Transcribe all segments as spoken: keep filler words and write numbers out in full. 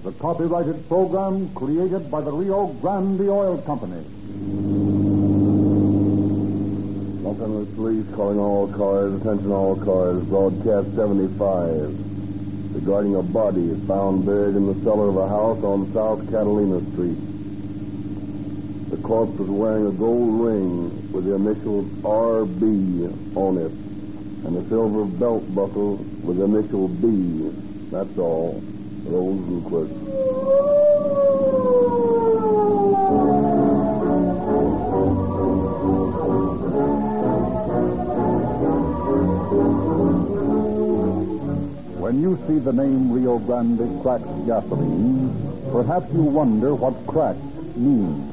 the copyrighted program created by the Rio Grande Oil Company. Los Angeles Police calling all cars, attention all cars, broadcast seventy-five. Regarding a body found buried in the cellar of a house on South Catalina Street. The corpse was wearing a gold ring with the initials R B on it, and a silver belt buckle with the initial B. That's all. Rosenquist. When you see the name Rio Grande Cracked Gasoline, perhaps you wonder what cracked means.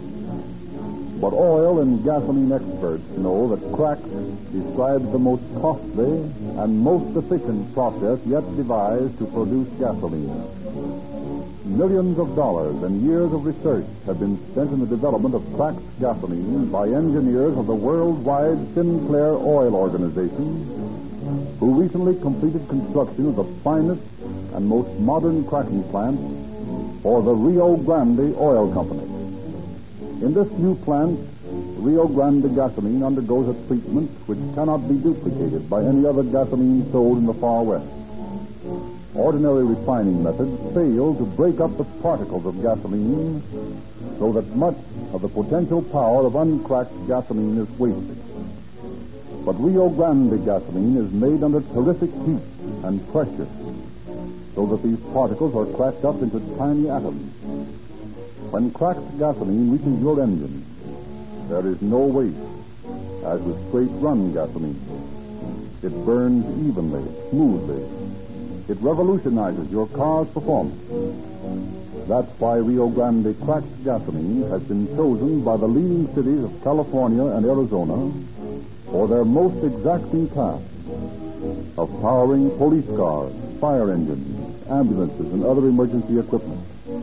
But oil and gasoline experts know that cracked describes the most costly and most efficient process yet devised to produce gasoline. Millions of dollars and years of research have been spent in the development of cracked gasoline by engineers of the worldwide Sinclair Oil Organization, who recently completed construction of the finest and most modern cracking plant for the Rio Grande Oil Company. In this new plant, Rio Grande gasoline undergoes a treatment which cannot be duplicated by any other gasoline sold in the far west. Ordinary refining methods fail to break up the particles of gasoline so that much of the potential power of uncracked gasoline is wasted. But Rio Grande gasoline is made under terrific heat and pressure so that these particles are cracked up into tiny atoms. When cracked gasoline reaches your engine, there is no waste, as with straight-run gasoline. It burns evenly, smoothly. It revolutionizes your car's performance. That's why Rio Grande Cracked Gasoline has been chosen by the leading cities of California and Arizona for their most exacting task of powering police cars, fire engines, ambulances, and other emergency equipment.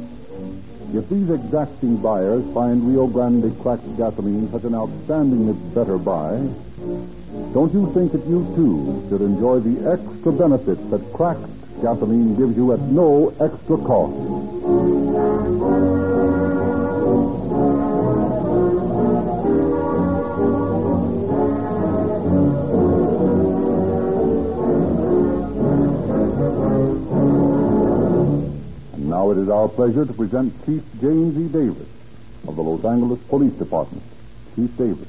If these exacting buyers find Rio Grande Cracked Gasoline such an outstandingly better buy, don't you think that you, too, should enjoy the extra benefits that cracked gasoline gives you at no extra cost? Now it is our pleasure to present Chief James E. Davis of the Los Angeles Police Department. Chief Davis.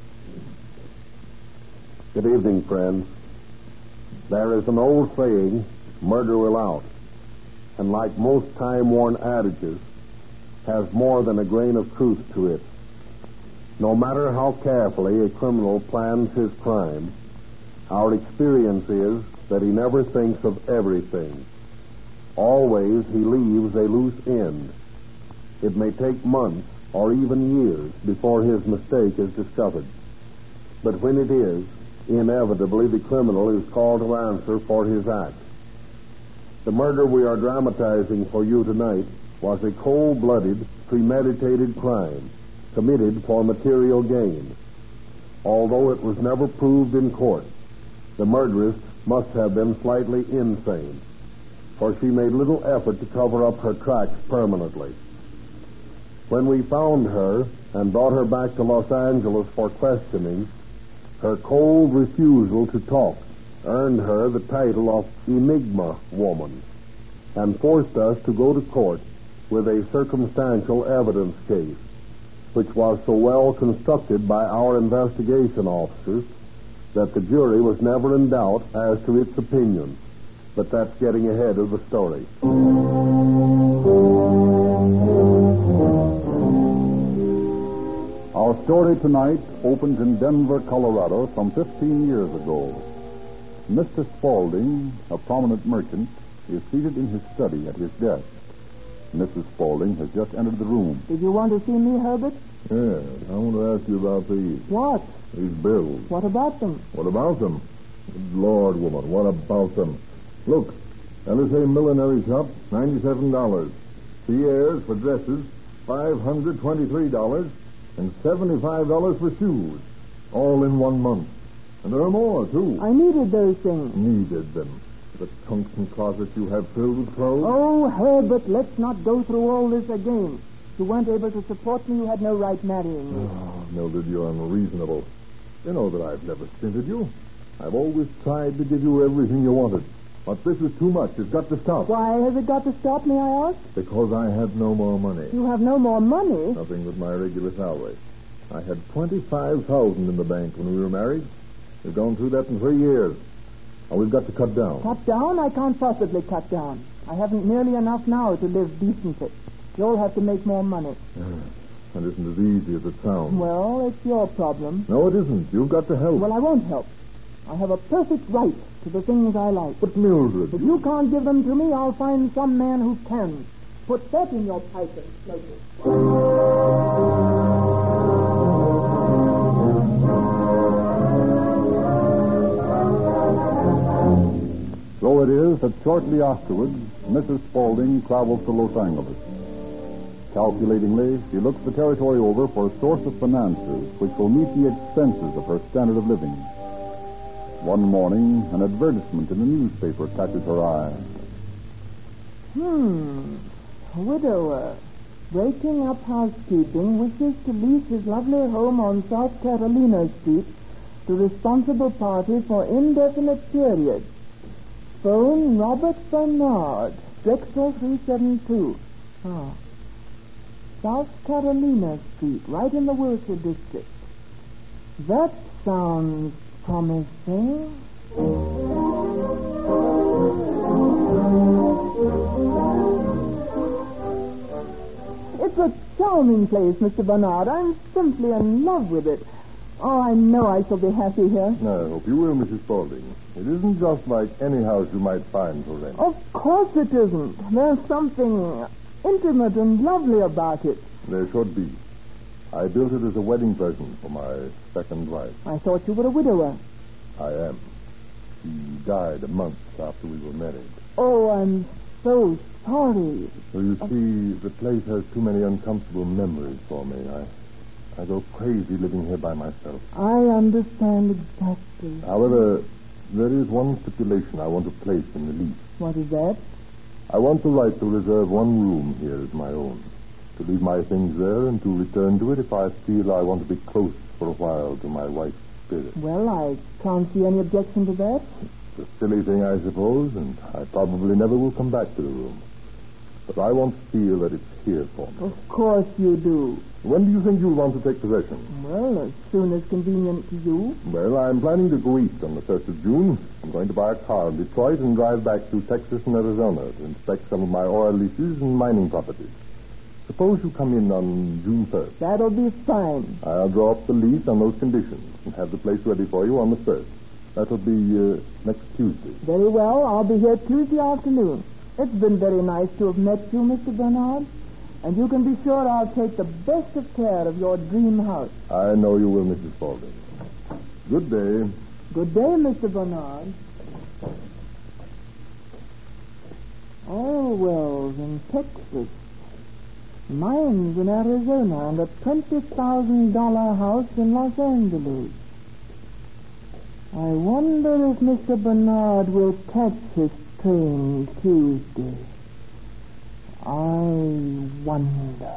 Good evening, friends. There is an old saying, murder will out, and like most time-worn adages, has more than a grain of truth to it. No matter how carefully a criminal plans his crime, our experience is that he never thinks of everything. Always he leaves a loose end. It may take months or even years before his mistake is discovered. But when it is, inevitably the criminal is called to answer for his act. The murder we are dramatizing for you tonight was a cold-blooded, premeditated crime committed for material gain. Although it was never proved in court, the murderess must have been slightly insane, for she made little effort to cover up her tracks permanently. When we found her and brought her back to Los Angeles for questioning, her cold refusal to talk earned her the title of Enigma Woman and forced us to go to court with a circumstantial evidence case, which was so well constructed by our investigation officers that the jury was never in doubt as to its opinion. But that's getting ahead of the story. Our story tonight opens in Denver, Colorado, some fifteen years ago. Mister Spaulding, a prominent merchant, is seated in his study at his desk. Missus Spaulding has just entered the room. Did you want to see me, Herbert? Yes, I want to ask you about these. What? These bills. What about them? What about them? Good Lord, woman, what about them? Look, L S A Millinery Shop, ninety-seven dollars. Pierre's for dresses, five hundred twenty-three dollars. And seventy-five dollars for shoes. All in one month. And there are more, too. I needed those things. Needed them. The tungsten closet you have filled with clothes? Oh, Herbert, let's not go through all this again. You weren't able to support me. You had no right marrying me. Oh, Mildred, you're unreasonable. You know that I've never stinted you. I've always tried to give you everything you wanted. But this is too much. It's got to stop. Why has it got to stop, may I ask? Because I have no more money. You have no more money? Nothing but my regular salary. I had twenty-five thousand dollars in the bank when we were married. We've gone through that in three years. And we've got to cut down. Cut down? I can't possibly cut down. I haven't nearly enough now to live decently. You'll have to make more money. That isn't as easy as it sounds. Well, it's your problem. No, it isn't. You've got to help. Well, I won't help. I have a perfect right to the things I like. But, Mildred... If you can't give them to me, I'll find some man who can. Put that in your pipe and smoke it. So it is that shortly afterwards, Missus Spaulding travels to Los Angeles. Calculatingly, she looks the territory over for a source of finances which will meet the expenses of her standard of living. One morning, an advertisement in a newspaper catches her eye. Hmm. A widower, breaking up housekeeping, wishes to lease his lovely home on South Carolina Street to responsible party for indefinite period. Phone Robert Bernard, Drexel three seven two. Ah. South Carolina Street, right in the Wilshire district. That sounds promising. It's a charming place, Mister Bernard. I'm simply in love with it. Oh, I know I shall be happy here. I hope you will, Missus Spaulding. It isn't just like any house you might find for rent. Of course it isn't. There's something intimate and lovely about it. There should be. I built it as a wedding present for my second wife. I thought you were a widower. I am. She died a month after we were married. Oh, I'm so sorry. So you see, the place has too many uncomfortable memories for me. I, I go crazy living here by myself. I understand exactly. However, there is one stipulation I want to place in the lease. What is that? I want the right to reserve one room here as my own. To leave my things there and to return to it if I feel I want to be close for a while to my wife's spirit. Well, I can't see any objection to that. It's a silly thing, I suppose, and I probably never will come back to the room. But I want to feel that it's here for me. Of course you do. When do you think you'll want to take possession? Well, as soon as convenient to you. Well, I'm planning to go east on the first of June. I'm going to buy a car in Detroit and drive back to Texas and Arizona to inspect some of my oil leases and mining properties. Suppose you come in on June first. That'll be fine. I'll draw up the lease on those conditions and have the place ready for you on the first. That'll be uh, next Tuesday. Very well. I'll be here Tuesday afternoon. It's been very nice to have met you, Mister Bernard. And you can be sure I'll take the best of care of your dream house. I know you will, Missus Spaulding. Good day. Good day, Mister Bernard. Oil wells in Texas. Mines in Arizona and a twenty thousand dollars house in Los Angeles. I wonder if Mister Bernard will catch his train Tuesday. I wonder.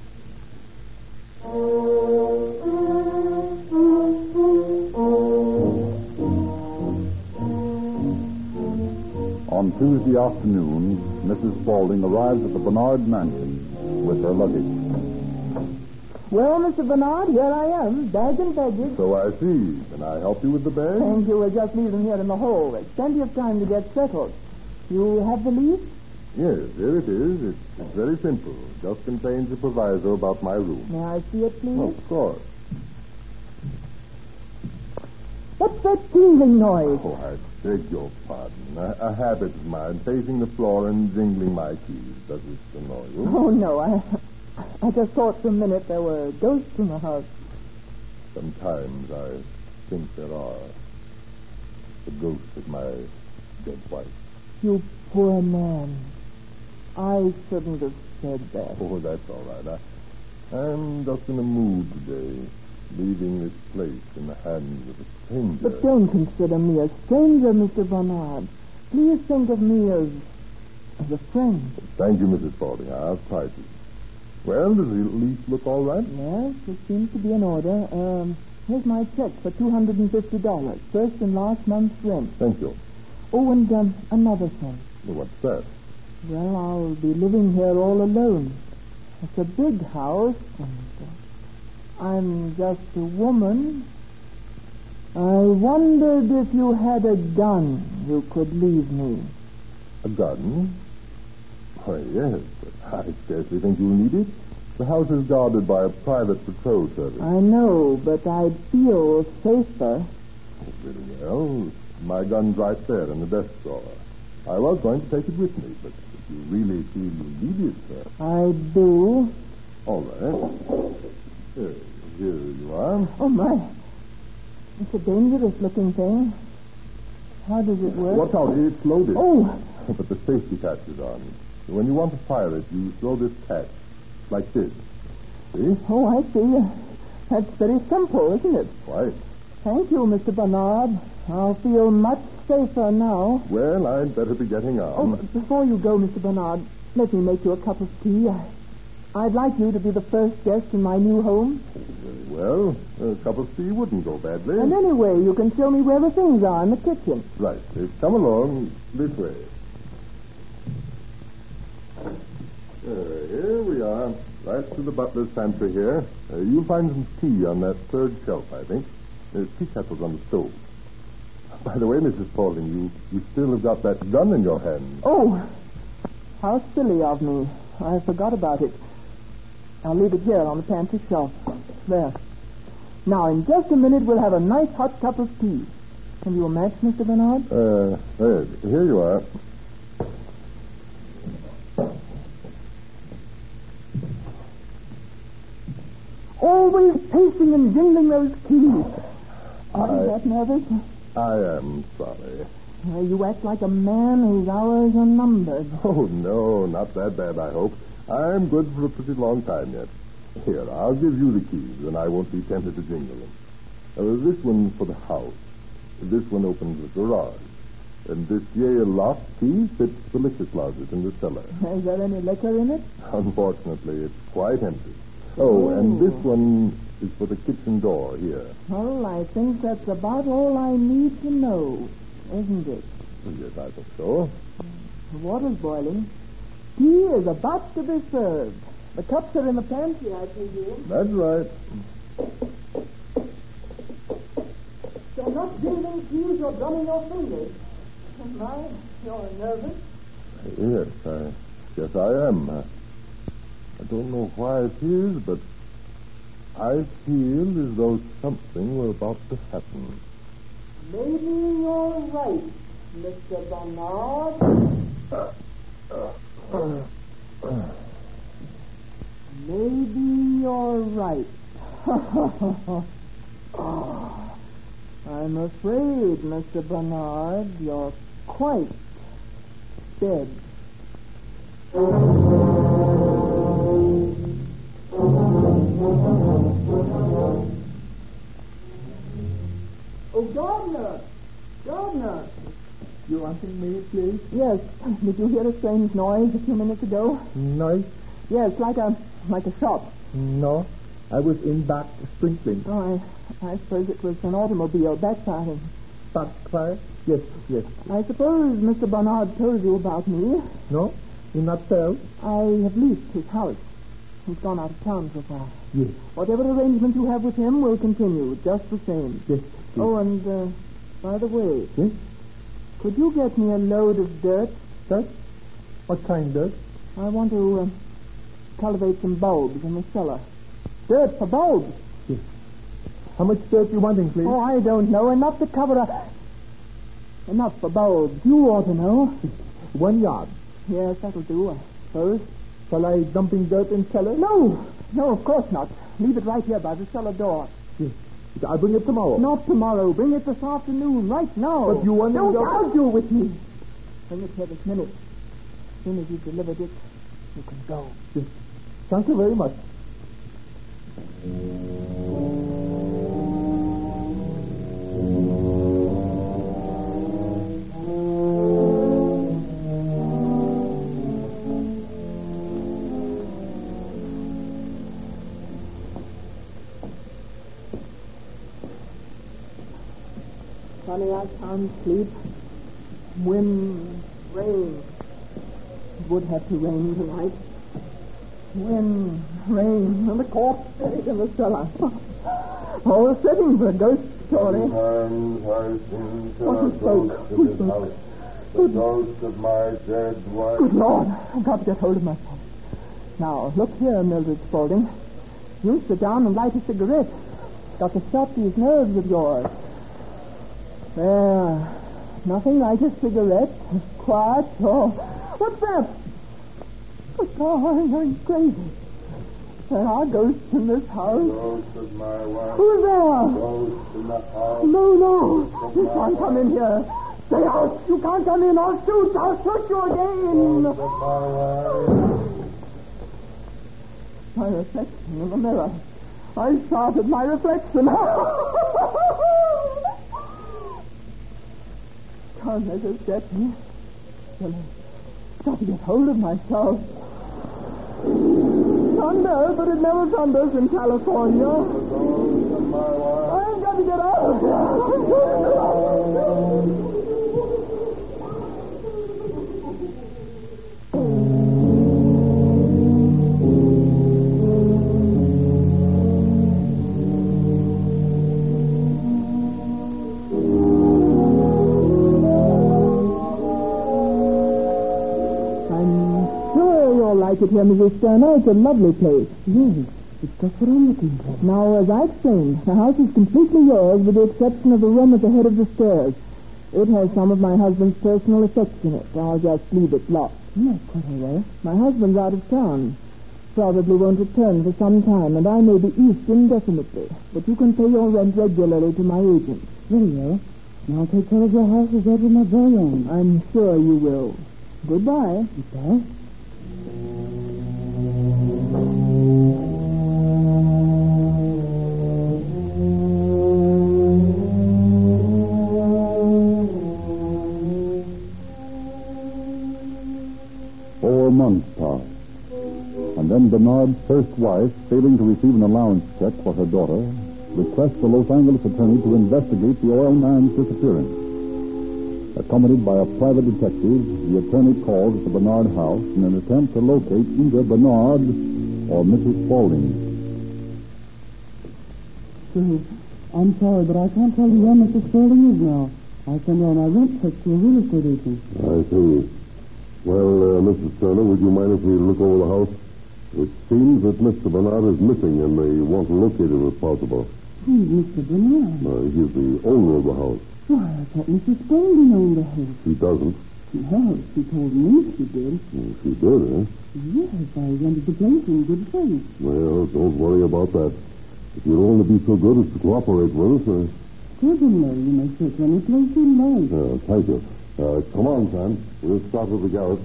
On Tuesday afternoon, Missus Spaulding arrives at the Bernard mansion with her luggage. Well, Mister Bernard, here I am, bag and baggage. So I see. Can I help you with the bag? Thank you. We're just leaving here in the hall. There's plenty of time to get settled. You have the lease? Yes, here it is. It's, it's very simple. It just contains a proviso about my room. May I see it, please? Oh, of course. What's that tingling noise? Oh, I beg your pardon. A, a habit of mine, pacing the floor and jingling my keys. Does it annoy you? Oh, no. I I just thought for a minute there were ghosts in the house. Sometimes I think there are. The ghost of my dead wife. You poor man. I shouldn't have said that. Oh, that's all right. I, I'm just in a mood today, leaving this place in the hands of a stranger. But don't consider me a stranger, Mister Bernard. Please think of me as, as a friend. Thank you, Missus Spaulding. I'll try to. Well, does the lease look all right? Yes, it seems to be in order. Um, here's my check for two hundred fifty dollars. First and last month's rent. Thank you. Oh, and um, another thing. Well, what's that? Well, I'll be living here all alone. It's a big house, and uh, I'm just a woman. I wondered if you had a gun you could leave me. A gun? Why, yes, but I scarcely think you'll need it. The house is guarded by a private patrol service. I know, but I'd feel safer. Oh, very well. My gun's right there in the desk drawer. I was going to take it with me, but if you really feel you need it, sir. I do. All right. Here, here you are. Oh, my. It's a dangerous-looking thing. How does it work? Watch out, it's loaded. Oh! But the safety catch is on. When you want to fire it, you throw this catch, like this. See? Oh, I see. That's very simple, isn't it? Quite. Thank you, Mister Bernard. I'll feel much safer now. Well, I'd better be getting on. Oh, before you go, Mister Bernard, let me make you a cup of tea. I, I'd like you to be the first guest in my new home. Very well. A cup of tea wouldn't go badly. And anyway, you can show me where the things are in the kitchen. Right. Uh, come along this way. Uh, here we are. Right to the butler's pantry here. Uh, you'll find some tea on that third shelf, I think. There's tea kettles on the stove. By the way, Missus Spaulding, you, you still have got that gun in your hand. Oh, how silly of me. I forgot about it. I'll leave it here on the pantry shelf. There. Now, in just a minute, we'll have a nice hot cup of tea. Can you match, Mister Bernard? Uh, there, here you are. Always pacing and jingling those keys. Are I- you that nervous? I am sorry. Uh, you act like a man whose hours are numbered. Oh, no, not that bad, I hope. I'm good for a pretty long time yet. Here, I'll give you the keys, and I won't be tempted to jingle them. Uh, this one for the house. This one opens the garage. And this Yale lock key fits the liquor closet in the cellar. Is there any liquor in it? Unfortunately, it's quite empty. Oh, and this one is for the kitchen door here. Well, I think that's about all I need to know, isn't it? Yes, I think so. The water's boiling. Tea is about to be served. The cups are in the pantry, I presume. That's right. You're not jingling keys or drumming your fingers. My, you're nervous. Yes, I guess I am. Uh, I don't know why it is, but I feel as though something were about to happen. Maybe you're right, Mister Bernard. Maybe you're right. I'm afraid, Mister Bernard, you're quite dead. Oh, Gardner! Gardner! You wanting me, please? Yes. Did you hear a strange noise a few minutes ago? Noise? Yes, like a like a shot. No. I was in back sprinkling. Oh, I, I suppose it was an automobile backfiring. Backfire? Yes, yes. I suppose Mister Bernard told you about me. No? You not tell? I have leased his house. He's gone out of town for a while. Yes. Whatever arrangement you have with him will continue, just the same. Yes. yes. Oh, and uh, by the way, Yes? could you get me a load of dirt? Dirt? What kind dirt? I want to uh, cultivate some bulbs in the cellar. Dirt for bulbs. Yes. How much dirt you wanting, please? Oh, I don't know. Enough to cover a... Enough for bulbs. You ought to know. One yard. Yes, that'll do, I suppose. Shall I dumping dirt in cellar? No. No, of course not. Leave it right here by the cellar door. Yes. I'll bring it tomorrow. Not tomorrow. Bring it this afternoon, right now. But you want to Don't go- argue with me. Bring it here this minute. As soon as you've delivered it, you can go. Yes. Thank you very much. Honey, I can't sleep. Wind, rain. It would have to rain tonight. Wind, rain, and the corpse buried in the cellar. All the setting for a ghost story. Sometimes I think What a who spoke? ghost Who in this spoke? house. The ghost of my dead wife. Good Lord, I've got to get hold of myself. Now, look here, Mildred Spaulding. You sit down and light a cigarette. Got to stop these nerves of yours. There. Nothing like a cigarette. Quiet. Oh, what's that? Good Lord, I'm crazy. There are ghosts in this house. Ghost of my wife. Who's there? Ghost in the house. No, no. You can't come in here. Stay out. You can't come in. I'll shoot. I'll shoot you again. Ghost of my wife. My reflection in the mirror. I shot at my reflection. Can't let us get me. Well, I've got to get hold of myself. Thunder, but it never thunders in California. Ghost of my wife. I've got to get out. Like it here, Missus Sterner. It's a lovely place. Yes, it's just what I'm looking for. Now, as I explained, the house is completely yours with the exception of the room at the head of the stairs. It has some of my husband's personal effects in it. I'll just leave it locked. Yes, quite all right. My husband's out of town. Probably won't return for some time, and I may be east indefinitely. But you can pay your rent regularly to my agent. Very well. And I'll take care of your house as ever my very own. I'm sure you will. Goodbye. Goodbye. Four months passed, and then Bernard's first wife, failing to receive an allowance check for her daughter, requests the Los Angeles attorney to investigate the oil man's disappearance. Accompanied by a private detective, the attorney calls at the Bernard house in an attempt to locate either Bernard or Missus Spaulding. Sir, I'm sorry, but I can't tell you where Missus Spaulding is now. I sent her on my rent check to a real estate agent. I see. Well, uh, Missus Turner, would you mind if we look over the house? It seems that Mister Bernard is missing, and they want to locate him if possible. Who's Mister Bernard? Uh, he's the owner of the house. Why, I thought Missus Spaulding owned the house. She doesn't. Well, she told me she did. Well, she did, eh? Yes, I rented the place in good faith. Well, don't worry about that. If you'd only be so good as to cooperate with us. Uh, Certainly, you may search any place you like. uh, thank you. Uh, come on, Sam. We'll start with the garret.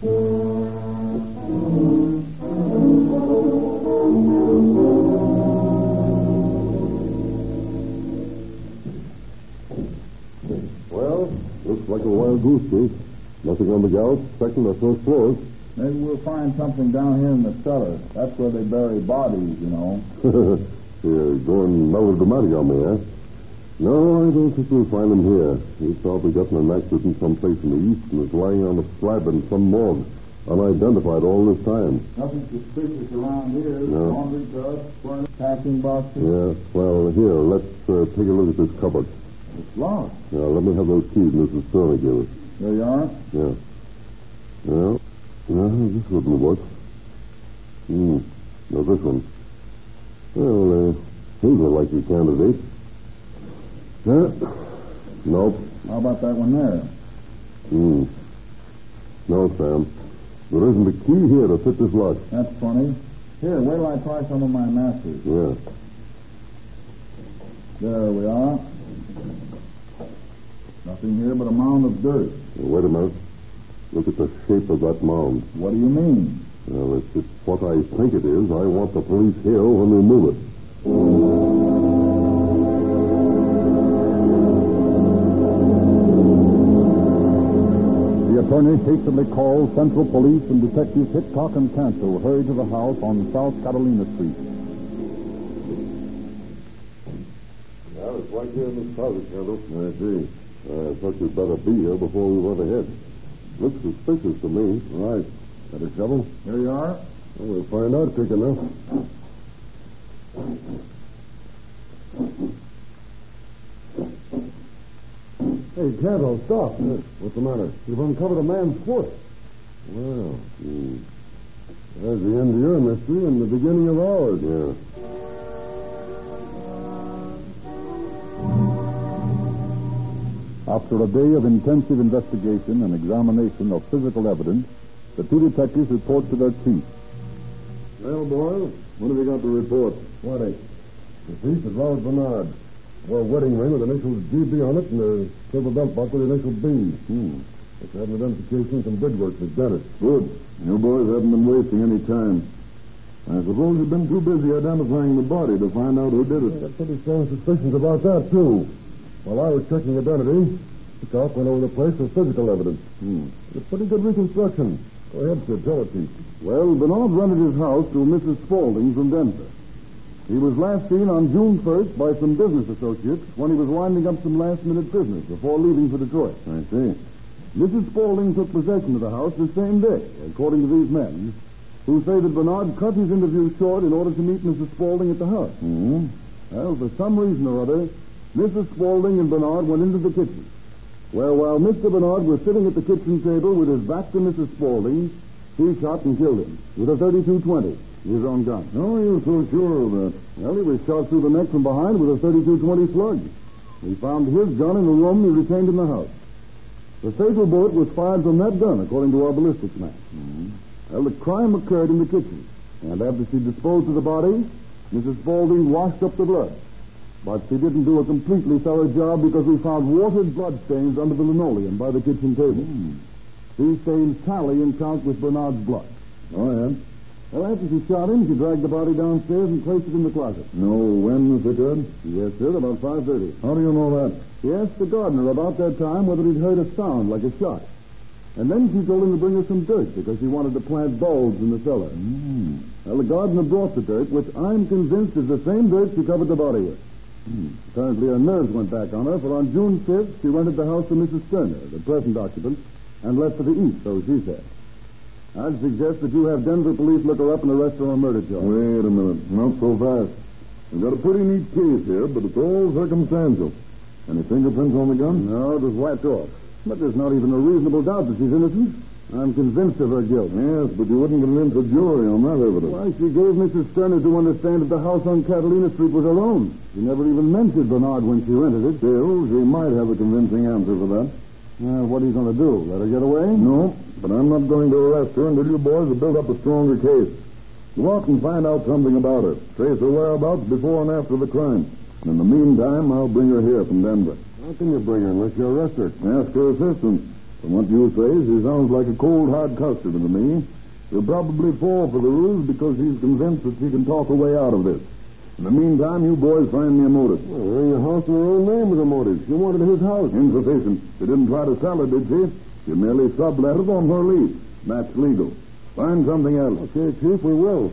Well, looks like a wild goose chase. Nothing on the garret, second or first floors. Maybe we'll find something down here in the cellar. That's where they bury bodies, you know. You're going melodramatic on me, eh? No, I don't think we'll find him here. He's probably gotten an accident someplace in the east and is lying on a slab in some morgue, unidentified all this time. Nothing suspicious around here. No. Laundry dust, furnace, packing boxes. Yeah, well, here, let's uh, take a look at this cupboard. It's locked. Now, let me have those keys Missus Turner gave us. There you are. Yeah. Well, no, this wouldn't work. Hmm. No, this one. Well, uh, he's a likely candidate. Yeah. Nope. How about that one there? Hmm. No, Sam. There isn't a key here to fit this lock. That's funny. Here, wait till I try some of my masters. Yeah. There we are. Nothing here but a mound of dirt. Well, wait a minute. Look at the shape of that mound. What do you mean? Well, if it's what I think it is, I want the police here when we move it. The attorney hastily calls Central Police, and Detectives Hitchcock and Cancel hurry to the house on South Catalina Street. Yeah, it's right here in this closet, Kendall. I see. I thought you'd better be here before we went ahead. Looks suspicious to me. Right. Got a shovel? Here you are. Well, we'll find out quick enough. Hey, Canto, stop. What's the matter? You've uncovered a man's foot. Well, hmm. There's the end of your mystery and the beginning of ours. Yeah. After a day of intensive investigation and examination of physical evidence, the two detectives report to their chief. Well, boys, what have you got to report? What is? The thief is Robert Bernard. Wore a wedding ring with the initials G B on it and a silver belt buckle with the initial B. Hmm. Let's have an identification and some bid work for Dennis. Good. You boys haven't been wasting any time. I suppose you've been too busy identifying the body to find out who did it. I got pretty strong suspicions about that, too. While I was checking identity, the cop went over the place for physical evidence. Hmm. It's a pretty good reconstruction. Go ahead, Sid. Tell it, Chief. Well, Bernard rented his house to Missus Spaulding from Denver. He was last seen on June first by some business associates when he was winding up some last-minute business before leaving for Detroit. I see. Missus Spaulding took possession of the house the same day, according to these men, who say that Bernard cut his interview short in order to meet Missus Spaulding at the house. Mm-hmm. Well, for some reason or other, Missus Spaulding and Bernard went into the kitchen, where while Mister Bernard was sitting at the kitchen table with his back to Missus Spaulding, he shot and killed him with a thirty-two twenty, his own gun. How are you so sure of that? Well, he was shot through the neck from behind with a thirty-two twenty slug. We found his gun in the room he retained in the house. The fatal bullet was fired from that gun, according to our ballistics man. Mm-hmm. Well, the crime occurred in the kitchen, and after she disposed of the body, Missus Spaulding washed up the blood. But she didn't do a completely thorough job because we found watered blood stains under the linoleum by the kitchen table. Mm. These stains tally and count with Bernard's blood. Oh, yeah? Well, after she shot him, she dragged the body downstairs and placed it in the closet. No, when was it done? Yes, sir, about five thirty. How do you know that? She asked the gardener about that time whether he'd heard a sound like a shot. And then she told him to bring her some dirt because she wanted to plant bulbs in the cellar. Mm. Well, the gardener brought the dirt, which I'm convinced is the same dirt she covered the body with. Mm. Apparently her nerves went back on her, for on June fifth, she rented the house to Missus Sterner, the present occupant, and left for the east, so she said. I'd suggest that you have Denver police look her up and arrest her on murder charge. Wait a minute. Not so fast. We've got a pretty neat case here, but it's all circumstantial. Any fingerprints on the gun? No, it was wiped off. But there's not even a reasonable doubt that she's innocent. I'm convinced of her guilt. Yes, but you wouldn't convince a jury on that evidence. Why, she gave Missus Sterner to understand that the house on Catalina Street was her own. She never even mentioned Bernard when she rented it. Still, she might have a convincing answer for that. Well, what are you going to do? Let her get away? No, but I'm not going to arrest her until you boys have built up a stronger case. Go out and find out something about her. Trace her whereabouts before and after the crime. And in the meantime, I'll bring her here from Denver. How can you bring her unless you arrest her? Ask her assistance. From what you say, she sounds like a cold, hard customer to me. She'll probably fall for the ruse because she's convinced that she can talk her way out of this. In the meantime, you boys find me a motive. Well, her house in her own name was a motive. She wanted his house. Insufficient. She didn't try to sell it, did she? She merely sublet it on her lease. That's legal. Find something else. Okay, Chief, we will.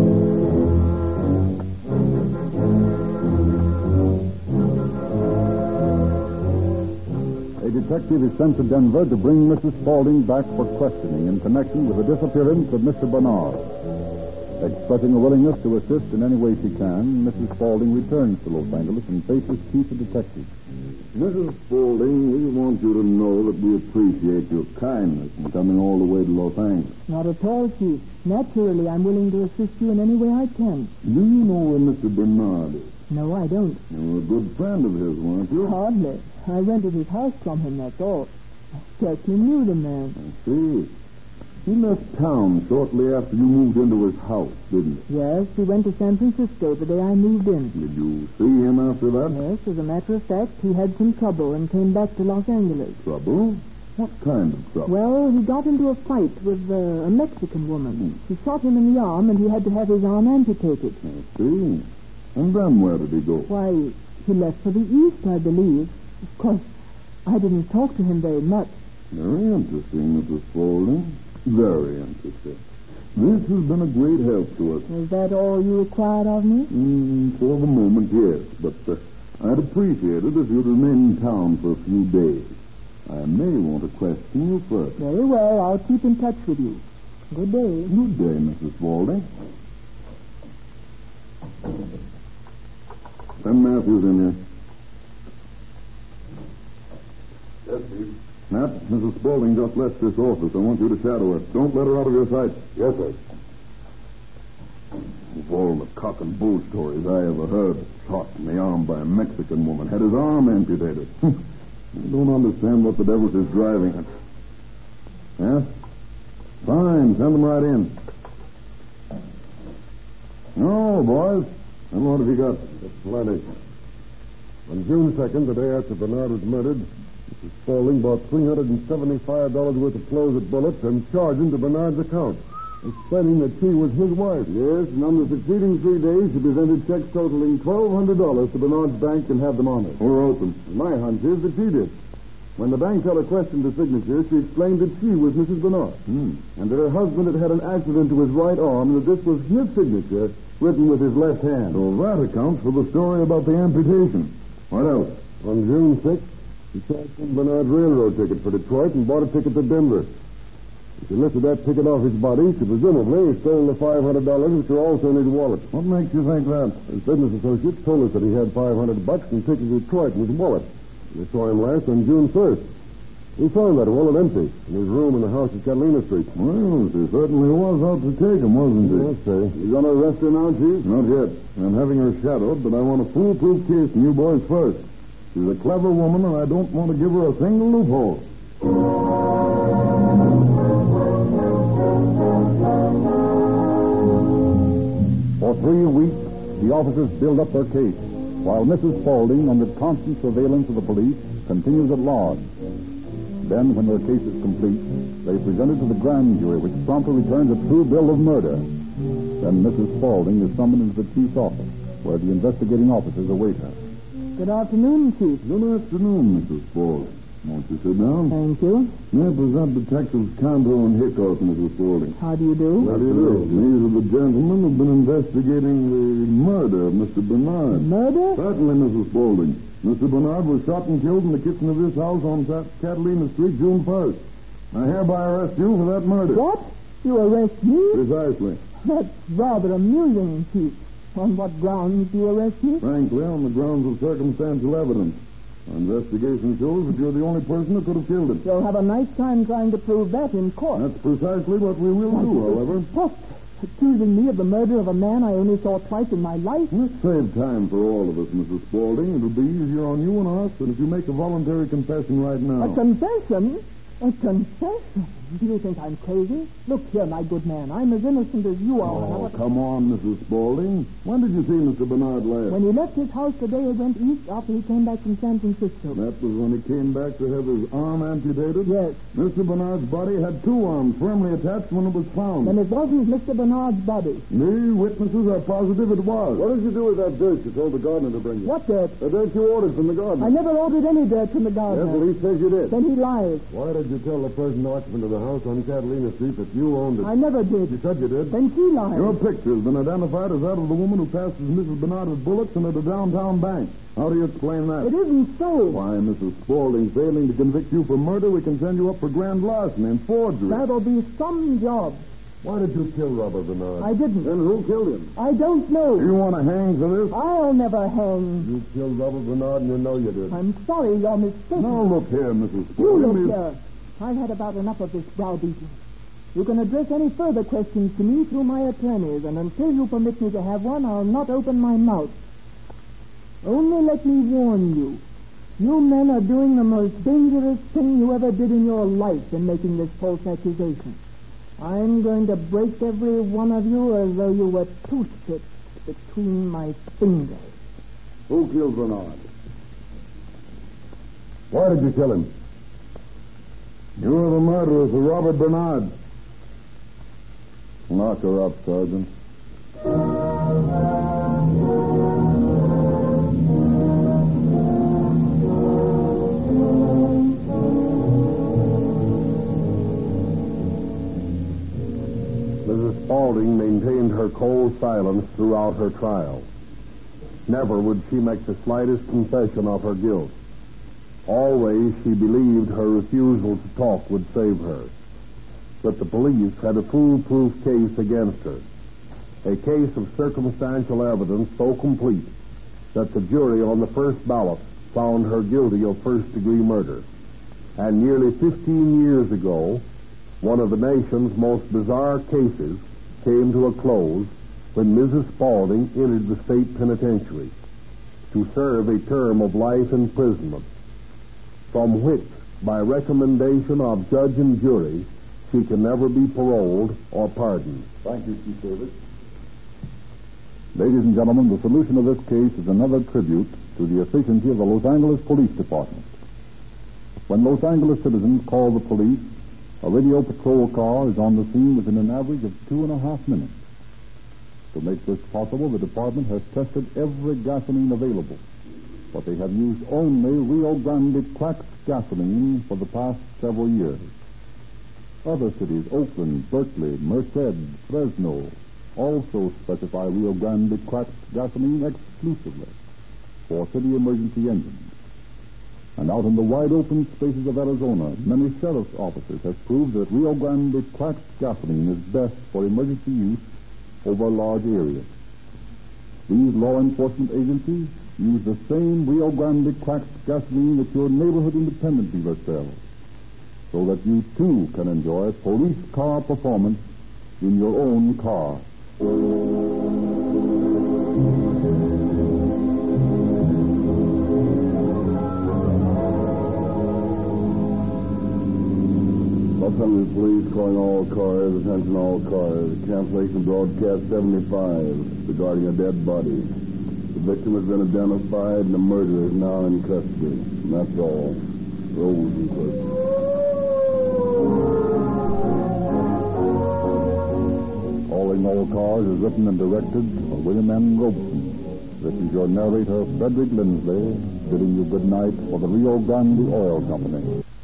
A detective is sent to Denver to bring Missus Spaulding back for questioning in connection with the disappearance of Mister Bernard. Expressing a willingness to assist in any way she can, Missus Spaulding returns to Los Angeles and faces Chief of Detectives. Missus Spaulding, we want you to know that we appreciate your kindness in coming all the way to Los Angeles. Not at all, Chief. Naturally, I'm willing to assist you in any way I can. Do you know where Mister Bernard is? No, I don't. You were a good friend of his, weren't you? Hardly. I rented his house from him, that's all. I scarcely knew the man. I see. He left town shortly after you moved into his house, didn't he? Yes, he went to San Francisco the day I moved in. Did you see him after that? Yes, as a matter of fact, he had some trouble and came back to Los Angeles. Trouble? What kind of trouble? Well, he got into a fight with uh, a Mexican woman. She shot him in the arm, and he had to have his arm amputated. I see. And then where did he go? Why, he left for the East, I believe. Of course, I didn't talk to him very much. Very interesting, Missus Spaulding. Very interesting. This has been a great help to us. Is that all you required of me? Mm, for the moment, yes. But uh, I'd appreciate it if you'd remain in town for a few days. I may want to question you first. Very well. I'll keep in touch with you. Good day. Good day, Missus Spaulding. Send Matthews in here. Yes, Chief. Nat, Missus Spaulding just left this office. I want you to shadow her. Don't let her out of your sight. Yes, sir. Of all the cock and bull stories I ever heard, shot in the arm by a Mexican woman, had his arm amputated. I don't understand what the devil is driving it. Yeah? Fine, send them right in. No, boys. And what have you got? Plenty. On June second, the day after Bernard was murdered, Missus Spaulding bought three hundred seventy-five dollars worth of clothes at Bullock's and charged them to Bernard's account, explaining that she was his wife. Yes, and on the succeeding three days, she presented checks totaling twelve hundred dollars to Bernard's bank and had them honored. Who wrote them? My hunch is that she did. When the bank teller questioned the signature, she explained that she was Missus Bernard, Hmm. and that her husband had had an accident to his right arm, and that this was his signature written with his left hand. So that accounts for the story about the amputation. What else? On June sixth, she charged him Bernard's railroad ticket for Detroit and bought a ticket to Denver. She lifted that ticket off his body. She presumably stole the five hundred dollars, which were also in his wallet. What makes you think that? His business associates told us that he had five hundred bucks and tickets to Detroit in his wallet. We saw him last on June first. We found that wallet empty in his room in the house at Catalina Street. Well, she certainly was out to take him, wasn't she? Yes, sir. You going to arrest her now, Chief? Not yet. I'm having her shadowed, but I want a foolproof case from you boys first. She's a clever woman, and I don't want to give her a single loophole. For three weeks, the officers build up their case, while Missus Spaulding, under constant surveillance of the police, continues at large. Then, when their case is complete, they present it to the grand jury, which promptly returns a true bill of murder. Then Missus Spaulding is summoned into the chief's office, where the investigating officers await her. Good afternoon, Chief. Good afternoon, Missus Spaulding. Won't you sit down? Thank you. May I present Detectives Cantor and Hickok, Missus Spaulding? How do you do? How do you do? These are the gentlemen who've been investigating the murder of Mister Bernard. Murder? Certainly, Missus Spaulding. Mister Bernard was shot and killed in the kitchen of this house on Catalina Street, June first. I hereby arrest you for that murder. What? You arrest me? Precisely. That's rather amusing, Chief. On what grounds do you arrest me? Frankly, on the grounds of circumstantial evidence. Our investigation shows that you're the only person who could have killed him. You'll have a nice time trying to prove that in court. That's precisely what we will do, however. What? Accusing me of the murder of a man I only saw twice in my life? Let's save time for all of us, Missus Spaulding. It'll be easier on you and us than if you make a voluntary confession right now. A confession? A confession? Do you think I'm crazy? Look here, my good man. I'm as innocent as you are. Oh, come on, Missus Spaulding. When did you see Mister Bernard last? When he left his house the day he went east after he came back from San Francisco. That was when he came back to have his arm amputated? Yes. Mister Bernard's body had two arms firmly attached when it was found. Then it wasn't Mister Bernard's body. Me, witnesses are positive it was. What did you do with that dirt you told the gardener to bring you? What dirt? The dirt you ordered from the gardener. I never ordered any dirt from the gardener. Yes, well, he says you did. Then he lies. Why did you tell the person occupant of the house on Catalina Street that you owned it? I never did. You said you did. Then she lies. Your picture's been identified as that of the woman who passed as Missus Bernard at Bullock's and at a downtown bank. How do you explain that? It isn't so. Why, Missus Spaulding, failing to convict you for murder, we can send you up for grand larceny and forgery. That'll be some job. Why did you kill Robert Bernard? I didn't. Then who killed him? I don't know. You want to hang for this? I'll never hang. You killed Robert Bernard and you know you did. I'm sorry, you're mistaken. Now, look here, Missus You Spaulding. look here. I've had about enough of this browbeating. You can address any further questions to me through my attorneys, and until you permit me to have one, I'll not open my mouth. Only let me warn you. You men are doing the most dangerous thing you ever did in your life in making this false accusation. I'm going to break every one of you as though you were toothpicks between my fingers. Who killed Bernard? Why did you kill him? You're the murderer for Robert Bernard. Lock her up, Sergeant. Missus Spaulding maintained her cold silence throughout her trial. Never would she make the slightest confession of her guilt. Always she believed her refusal to talk would save her. But the police had a foolproof case against her. A case of circumstantial evidence so complete that the jury on the first ballot found her guilty of first-degree murder. And nearly fifteen years ago, one of the nation's most bizarre cases came to a close when Missus Spaulding entered the state penitentiary to serve a term of life imprisonment, from which, by recommendation of judge and jury, she can never be paroled or pardoned. Thank you, Chief Davis. Ladies and gentlemen, the solution of this case is another tribute to the efficiency of the Los Angeles Police Department. When Los Angeles citizens call the police, a radio patrol car is on the scene within an average of two and a half minutes. To make this possible, the department has tested every gasoline available, but they have used only Rio Grande cracked gasoline for the past several years. Other cities, Oakland, Berkeley, Merced, Fresno, also specify Rio Grande cracked gasoline exclusively for city emergency engines. And out in the wide open spaces of Arizona, many sheriff's officers have proved that Rio Grande cracked gasoline is best for emergency use over large areas. These law enforcement agencies use the same Rio Grande cracked gasoline that your neighborhood independent dealer sells, so that you too can enjoy police car performance in your own car. Los Angeles Police calling all cars, attention all cars. Cancellation broadcast seventy-five regarding a dead body. The victim has been identified and the murderer is now in custody. And that's all. Rosenquist. Calling all cars is written and directed by William M. Robeson. This is your narrator, Frederick Lindsley, bidding you good night for the Rio Grande Oil Company.